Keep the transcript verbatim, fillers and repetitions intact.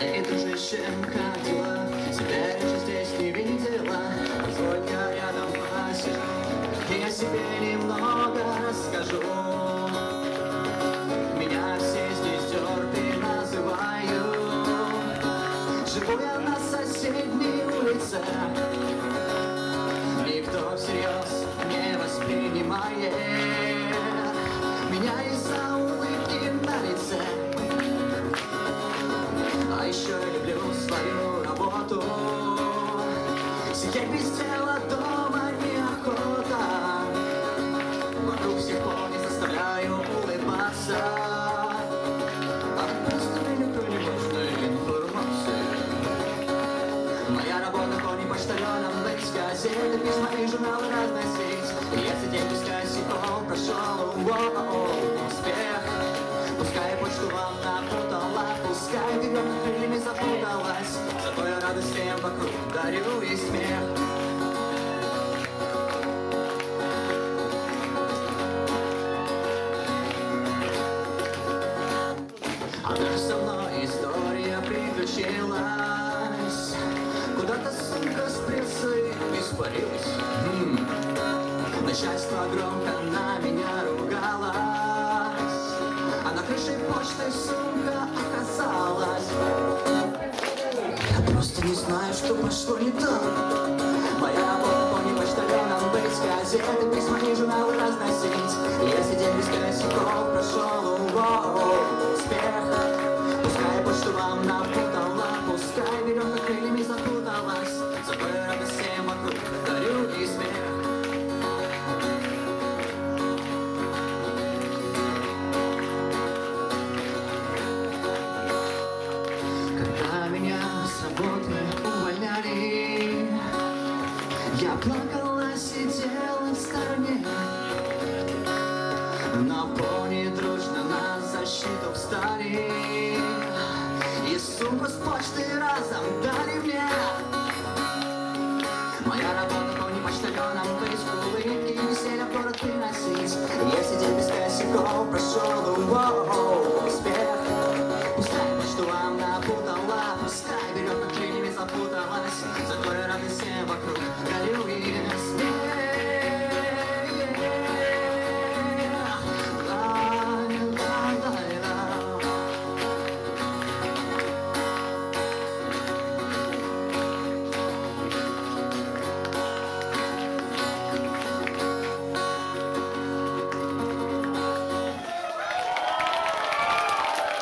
Эй, дружище, как дела? Тебя раньше здесь не видела. Позволь, я рядом посижу, и я себе немного расскажу. Меня все здесь Дёрби называют. Живу я на соседней улице. Никто всерьез не воспринимает меня из-за улыбки на лице. А еще я люблю свою работу. Сидеть без дела дома неохота. Вокруг всех не заставляю улыбаться. А просто мне никто не нужной информации. Моя работа ходит почтальоном, быть газеты, письма и журналы разносить. И если день без косяков прошел, воу, успех. Пускай почту вам напутала, пускай берем крыльями запуталась. Зато я радость всем вокруг дарю и смех. Однажды со мной история приключилась. Куда-то сумка с прессой испарилась. М-м. Начальство громко на меня ругалось. А на крыше почты сумка оказалась. Я просто не знаю, что пошло не так. Моя работа помни почтальоном быть, газеты, письма и журналы разносить. Если день без косяков прошел, воу, успех. Пускай почту вам напутала, пускай веревка крыльями запуталась. Зато я радость всем вокруг дарю и смех. Когда меня с работы увольняли, я плакала, сидела в стороне. На пони дружно на защиту встали, и сумку с почты разом дали мне. Моя работа пони почтальоном быть, улыбки и веселья в город приносить. Если день без косяков прошел, воу, успех. Пускай почту вам напутала, пускай веревка крыльями запуталась. Зато я радость всем вокруг дарю и